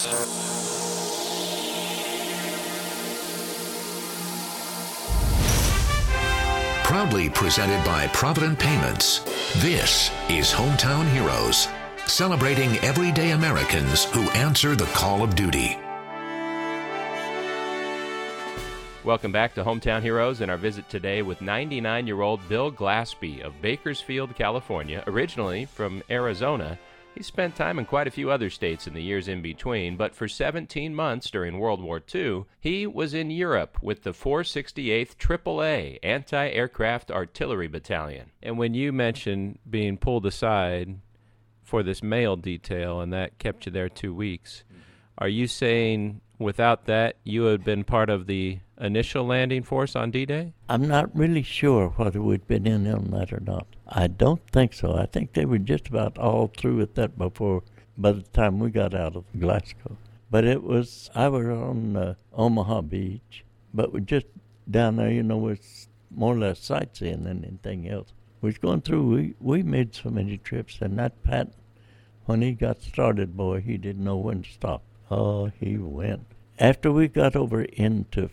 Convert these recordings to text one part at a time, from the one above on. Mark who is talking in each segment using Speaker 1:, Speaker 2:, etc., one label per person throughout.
Speaker 1: Proudly presented by Provident Payments, this is Hometown Heroes, celebrating everyday Americans who answer the call of duty.
Speaker 2: Welcome back to Hometown Heroes and our visit today with 99-year-old Bill Glaspie of Bakersfield, California. Originally from Arizona, he spent time in quite a few other states in the years in between, but for 17 months during World War II, he was in Europe with the 468th AAA Anti-Aircraft Artillery Battalion. And when you mentioned being pulled aside for this mail detail and that kept you there 2 weeks, are you saying without that you had been part of the initial landing force on D-Day?
Speaker 3: I'm not really sure whether we'd been in on that or not. I don't think so. I think they were just about all through with that by the time we got out of Glasgow. But I was on Omaha Beach, but we're just down there, was more or less sightseeing than anything else. We was going through, we made so many trips, and that Pat, when he got started, boy, he didn't know when to stop. Oh, he went. After we got over into,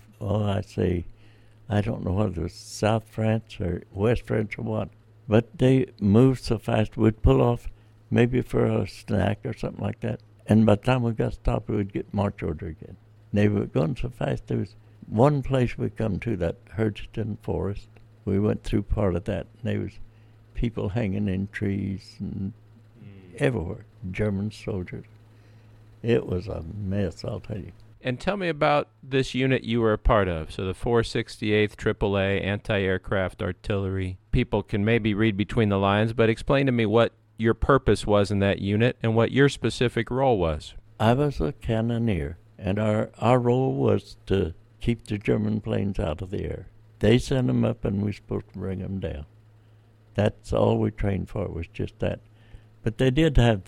Speaker 3: I don't know whether it was South France or West France or what, but they moved so fast, we'd pull off maybe for a snack or something like that, and by the time we got stopped, we'd get march order again. They were going so fast, there was one place we come to, that Hurdston Forest. We went through part of that, and there was people hanging in trees and everywhere, German soldiers. It was a mess, I'll tell you.
Speaker 2: And tell me about this unit you were a part of. So the 468th AAA Anti-Aircraft Artillery. People can maybe read between the lines, but explain to me what your purpose was in that unit and what your specific role was.
Speaker 3: I was a cannoneer, and our role was to keep the German planes out of the air. They sent them up, and we were supposed to bring them down. That's all we trained for, was just that. But they did have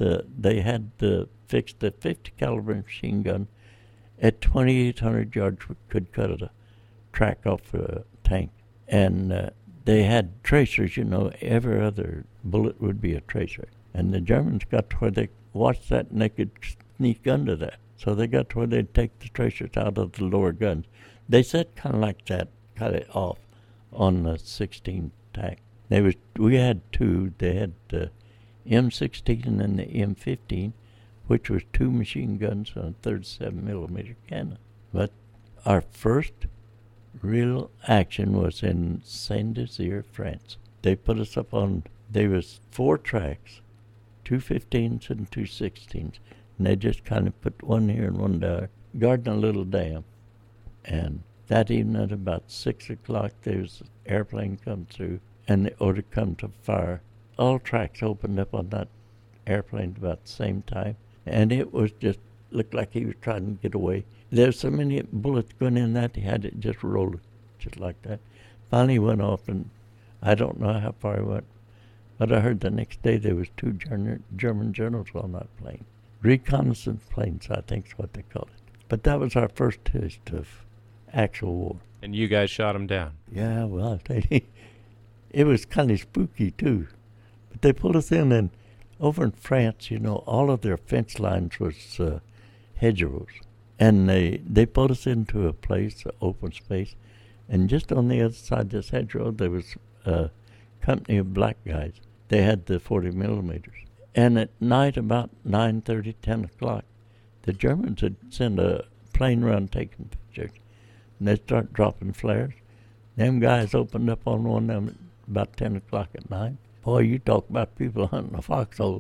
Speaker 3: fixed the 50 caliber machine gun at 2,800 yards. We could cut a track off a tank. And they had tracers, every other bullet would be a tracer. And the Germans got to where they watched that and they could sneak under that. So they got to where they'd take the tracers out of the lower guns. They set kind of like that, cut it off on the 16 tank. We had two. They had the M16 and the M15, which was two machine guns on a 37-millimeter cannon. But our first real action was in Saint-Nazaire, France. They put us up on, there was 4 tracks, 2 15s and 2 16s, and they just kind of put one here and one there, guarding a little dam. And that evening at about 6 o'clock, there was an airplane come through, and the order come to fire. All tracks opened up on that airplane about the same time, and it was just looked like he was trying to get away. There's so many bullets going in that he had it just roll just like that. Finally he went off, and I don't know how far he went, but I heard the next day there was 2 German generals on that plane. Reconnaissance planes, I think is what they call it. But that was our first taste of actual war.
Speaker 2: And you guys shot him down?
Speaker 3: Yeah, well, I'll tell you, it was kind of spooky too. But they pulled us in, and over in France, all of their fence lines was hedgerows. And they pulled us into a place, an open space, and just on the other side of this hedgerow, there was a company of black guys. They had the 40 millimeters. And at night, about 9:30, 10 o'clock, the Germans would send a plane around taking pictures, and they'd start dropping flares. Them guys opened up on one of them about 10 o'clock at night. Boy, you talk about people hunting a foxhole.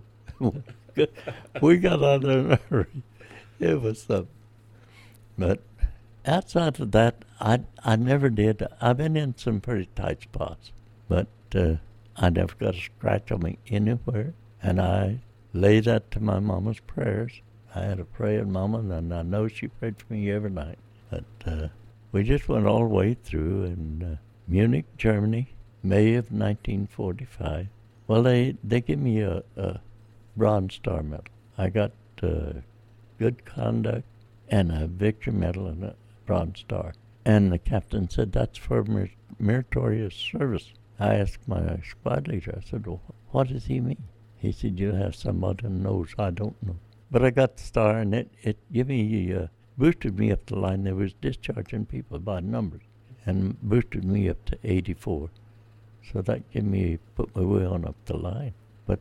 Speaker 3: We got out there in a hurry. It was something. But outside of that, I never did. I've been in some pretty tight spots, but I never got a scratch on me anywhere. And I lay that to my mama's prayers. I had a praying mama, and I know she prayed for me every night. But we just went all the way through in Munich, Germany, May of 1945. Well, they gave me a Bronze Star medal. I got good conduct and a Victory Medal and a Bronze Star. And the captain said, that's for meritorious service. I asked my squad leader, I said, well, what does he mean? He said, you have somebody who knows I don't know. But I got the star, and it gave me, boosted me up the line. They was discharging people by numbers, and boosted me up to 84. So that put my way on up the line. But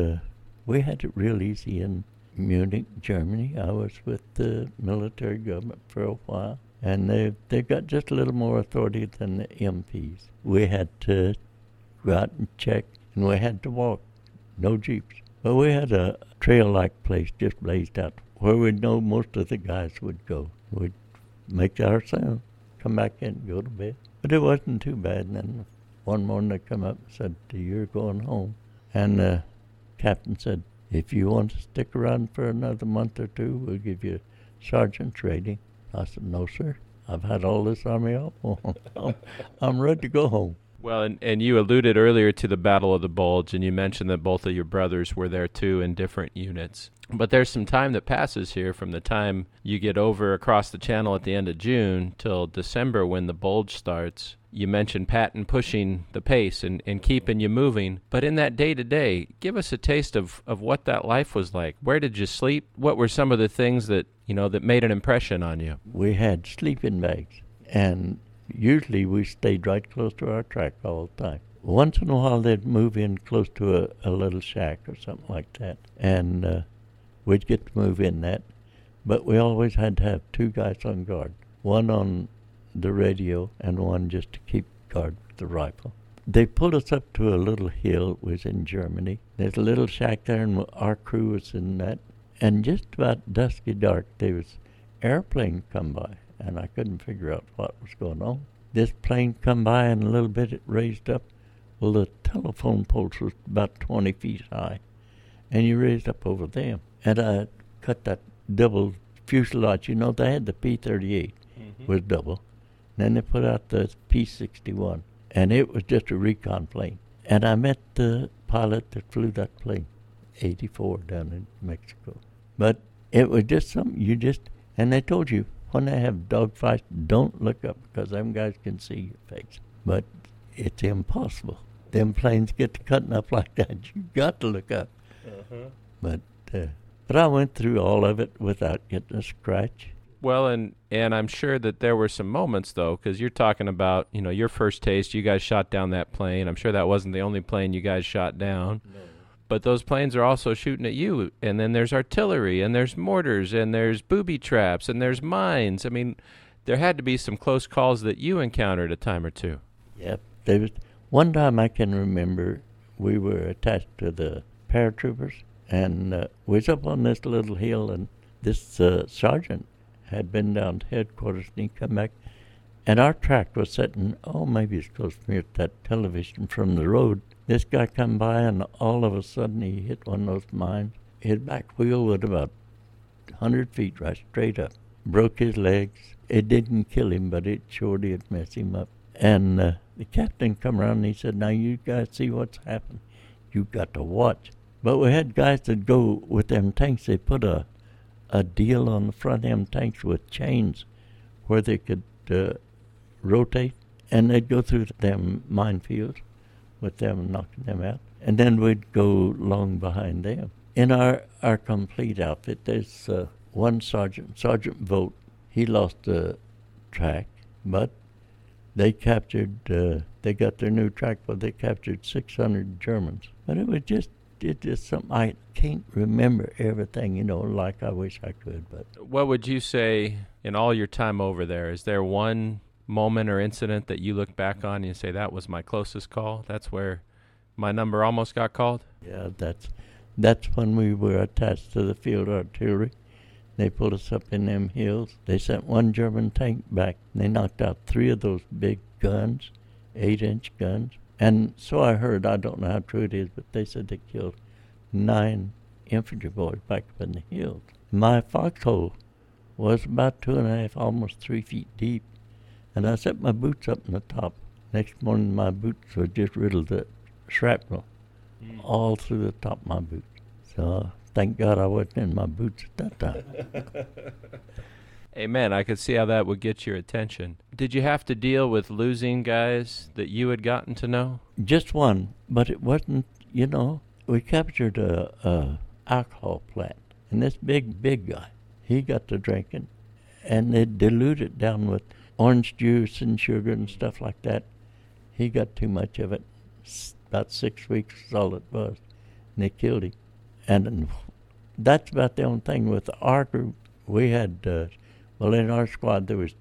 Speaker 3: we had it real easy in Munich, Germany. I was with the military government for a while, and they got just a little more authority than the MPs. We had to go out and check, and we had to walk, no jeeps. But we had a trail-like place just blazed out where we'd know most of the guys would go. We'd make our sound, come back in, go to bed. But it wasn't too bad. And then one morning they come up and said, "You're going home." And the captain said, "If you want to stick around for another month or two, we'll give you sergeant's rating." I said, "No, sir. I've had all this Army off. I'm ready to go home."
Speaker 2: Well, and you alluded earlier to the Battle of the Bulge, and you mentioned that both of your brothers were there, too, in different units. But there's some time that passes here from the time you get over across the channel at the end of June till December when the Bulge starts. You mentioned Patton pushing the pace and keeping you moving. But in that day-to-day, give us a taste of what that life was like. Where did you sleep? What were some of the things that, that made an impression on you?
Speaker 3: We had sleeping bags, and usually we stayed right close to our track all the time. Once in a while they'd move in close to a little shack or something like that, and we'd get to move in that. But we always had to have two guys on guard, one on the radio and one just to keep guard with the rifle. They pulled us up to a little hill. It was in Germany. There's a little shack there, and our crew was in that. And just about dusky dark, there was airplane come by, and I couldn't figure out what was going on. This plane come by, and a little bit it raised up. Well, the telephone poles was about 20 feet high, and you raised up over them. And I cut that double fuselage. They had the P-38 was double. Then they put out the P-61, and it was just a recon plane. And I met the pilot that flew that plane, 84, down in Mexico. But it was just something and they told you, when they have dogfights, don't look up because them guys can see your face. But it's impossible. Them planes get to cutting up like that. You got to look up. But I went through all of it without getting a scratch.
Speaker 2: Well, and I'm sure that there were some moments, though, because you're talking about, your first taste, you guys shot down that plane. I'm sure that wasn't the only plane you guys shot down. No. But those planes are also shooting at you, and then there's artillery, and there's mortars, and there's booby traps, and there's mines. I mean, there had to be some close calls that you encountered a time or two.
Speaker 3: Yep. There was one time I can remember we were attached to the paratroopers, and we was up on this little hill, and this sergeant had been down to headquarters, and he come back, and our track was sitting, maybe it's close near that television from the road. This guy come by, and all of a sudden he hit one of those mines. His back wheel was about 100 feet right straight up. Broke his legs. It didn't kill him, but it sure did mess him up. And the captain come around and he said, "Now you guys see what's happened. You got to watch." But we had guys that go with them tanks. They put a deal on the front of them tanks with chains where they could rotate, and they'd go through them minefields with them, knocking them out, and then we'd go along behind them. In our complete outfit, there's one sergeant, Sergeant Vogt. He lost the track, but they captured, they got their new track, but they captured 600 Germans. But it's just something, I can't remember everything, like I wish I could. But
Speaker 2: what would you say in all your time over there? Is there one moment or incident that you look back on and you say, that was my closest call? That's where my number almost got called?
Speaker 3: Yeah, that's when we were attached to the field artillery. They pulled us up in them hills. They sent one German tank back. They knocked out 3 of those big guns, 8-inch guns. And so I heard, I don't know how true it is, but they said they killed 9 infantry boys back up in the hills. My foxhole was about 2.5, almost 3 feet deep. And I set my boots up in the top. Next morning, my boots were just riddled with shrapnel all through the top of my boots. So thank God I wasn't in my boots at that time.
Speaker 2: Amen. I could see how that would get your attention. Did you have to deal with losing guys that you had gotten to know?
Speaker 3: Just one, but it wasn't, we captured a alcohol plant. And this big guy, he got to drinking, and they dilute it down with orange juice and sugar and stuff like that. He got too much of it. About 6 weeks is all it was, and they killed him. And that's about the only thing with our group. We had, in our squad there was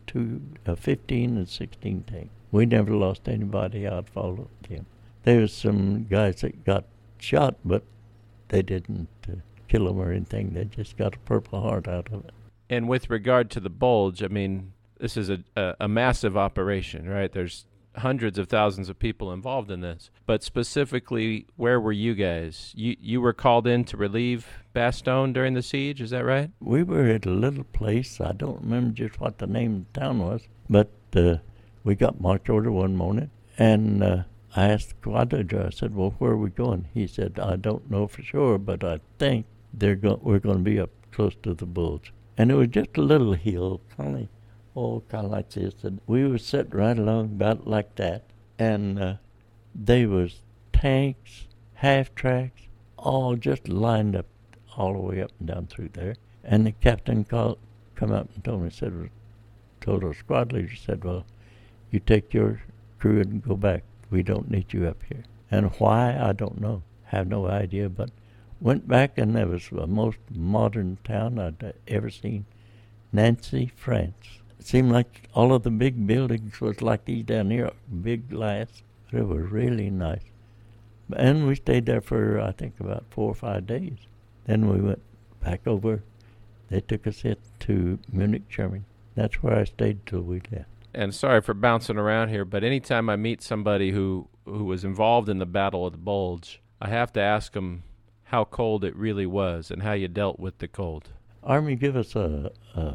Speaker 3: 15 and 16 tanks. We never lost anybody out of all of them. There was some guys that got shot, but they didn't kill them or anything. They just got a Purple Heart out of it.
Speaker 2: And with regard to the Bulge, I mean, this is a massive operation, right? There's hundreds of thousands of people involved in this. But specifically, where were you guys? You were called in to relieve Bastogne during the siege, is that right?
Speaker 3: We were at a little place. I don't remember just what the name of the town was, but we got march order one morning, and I asked the quadrilateral, I said, well, where are we going? He said, I don't know for sure, but I think we're going to be up close to the Bulge. And it was just a little hill, kind of like this. And we were sitting right along about like that. And there was tanks, half-tracks, all just lined up all the way up and down through there. And the captain come up and told our squad leader, said, well, you take your crew and go back. We don't need you up here. And why, I don't know. Have no idea, but went back, and there was the most modern town I'd ever seen. Nancy, France. It seemed like all of the big buildings was like these down here, big glass. But it was really nice. And we stayed there for, I think, about 4 or 5 days. Then we went back over. They took us to Munich, Germany. That's where I stayed till we left.
Speaker 2: And sorry for bouncing around here, but anytime I meet somebody who was involved in the Battle of the Bulge, I have to ask them how cold it really was and how you dealt with the cold.
Speaker 3: Army give us a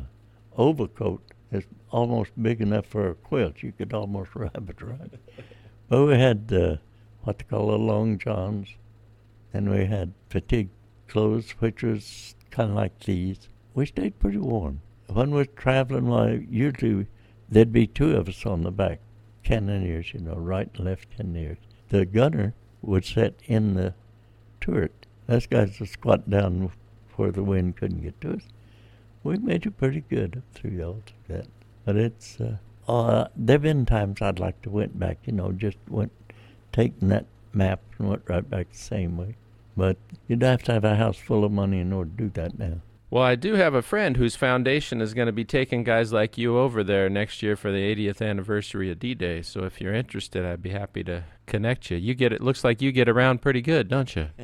Speaker 3: overcoat that's almost big enough for a quilt. You could almost wrap it around. But we had what they call the long johns, and we had fatigue clothes, which was kind of like these. We stayed pretty warm. When we were traveling, usually there'd be 2 of us on the back, cannoneers, right and left cannoneers. The gunner would sit in the turret. Those guys would squat down where the wind couldn't get to us. We made it pretty good up through all of that. But it's, there've been times I'd like to went back, just taking that map and went right back the same way. But you'd have to have a house full of money in order to do that now.
Speaker 2: Well, I do have a friend whose foundation is going to be taking guys like you over there next year for the 80th anniversary of D-Day. So if you're interested, I'd be happy to connect you. It looks like you get around pretty good, don't you?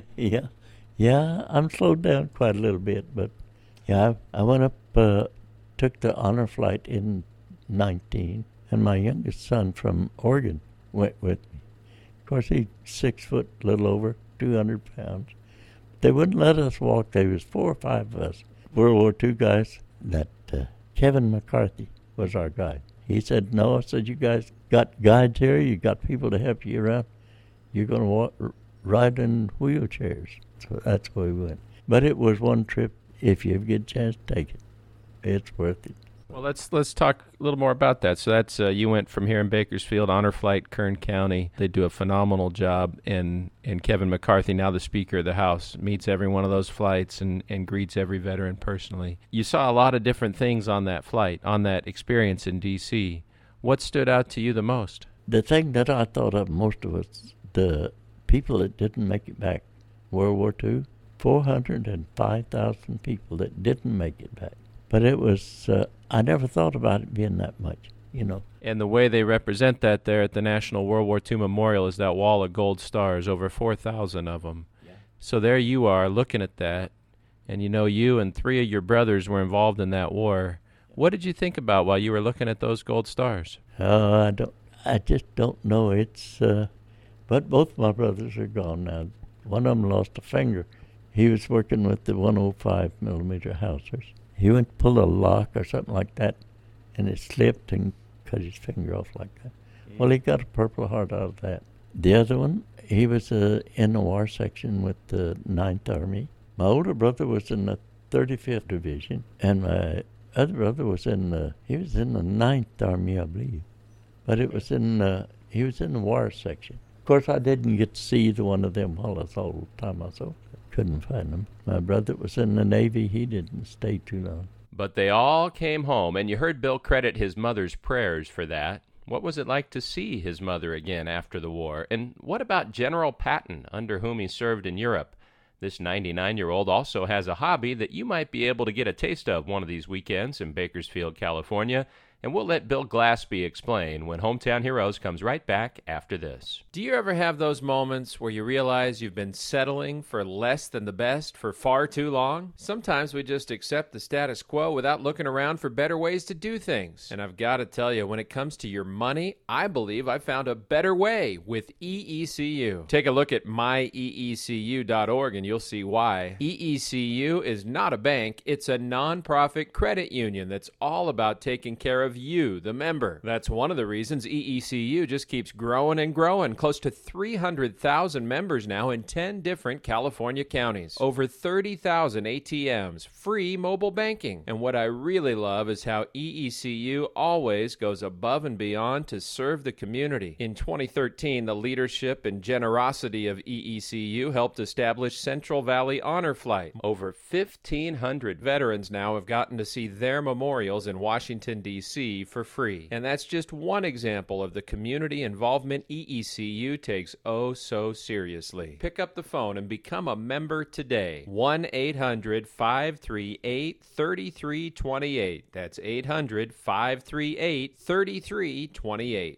Speaker 3: Yeah, I'm slowed down quite a little bit, but yeah, I went up, took the honor flight in 19, and my youngest son from Oregon went with me. Of course, he's 6 foot, a little over, 200 pounds. They wouldn't let us walk. There was 4 or 5 of us. World War II guys. That Kevin McCarthy was our guide. He said, no, I said, you guys got guides here, you got people to help you around. You're going to ride in wheelchairs. So that's where we went. But it was one trip. If you ever get a chance, take it. It's worth it.
Speaker 2: Well, let's talk a little more about that. So that's you went from here in Bakersfield, honor flight, Kern County. They do a phenomenal job, and Kevin McCarthy, now the Speaker of the House, meets every one of those flights and greets every veteran personally. You saw a lot of different things on that flight, on that experience in D.C. What stood out to you the most?
Speaker 3: The thing that I thought of most of was the people that didn't make it back. World War II, 405,000 people that didn't make it back. But it was, I never thought about it being that much,
Speaker 2: And the way they represent that there at the National World War II Memorial is that wall of gold stars, over 4,000 of them. Yeah. So there you are looking at that, and you and 3 of your brothers were involved in that war. What did you think about while you were looking at those gold stars?
Speaker 3: I just don't know. It's, but both my brothers are gone now. One of them lost a finger. He was working with the 105 millimeter howitzers. He went to pull a lock or something like that, and it slipped and cut his finger off like that. Yeah. Well, he got a Purple Heart out of that. The other one, he was in the war section with the 9th Army. My older brother was in the 35th Division, and my other brother was in the 9th Army, I believe. But it was he was in the war section. Of course, I didn't get to see either one of them while I was all the time I was over there. Couldn't find them. My brother was in the Navy. He didn't stay too long.
Speaker 2: But they all came home, and you heard Bill credit his mother's prayers for that. What was it like to see his mother again after the war? And what about General Patton, under whom he served in Europe? This 99-year-old also has a hobby that you might be able to get a taste of one of these weekends in Bakersfield, California. And we'll let Bill Glaspie explain when Hometown Heroes comes right back after this. Do you ever have those moments where you realize you've been settling for less than the best for far too long? Sometimes we just accept the status quo without looking around for better ways to do things. And I've got to tell you, when it comes to your money, I believe I found a better way with EECU. Take a look at myeecu.org and you'll see why. EECU is not a bank, it's a nonprofit credit union that's all about taking care of you, the member. That's one of the reasons EECU just keeps growing and growing. Close to 300,000 members now in 10 different California counties. Over 30,000 ATMs, free mobile banking. And what I really love is how EECU always goes above and beyond to serve the community. In 2013, the leadership and generosity of EECU helped establish Central Valley Honor Flight. Over 1,500 veterans now have gotten to see their memorials in Washington, D.C. for free. And that's just one example of the community involvement EECU takes oh so seriously. Pick up the phone and become a member today. 1-800-538-3328. That's 800-538-3328.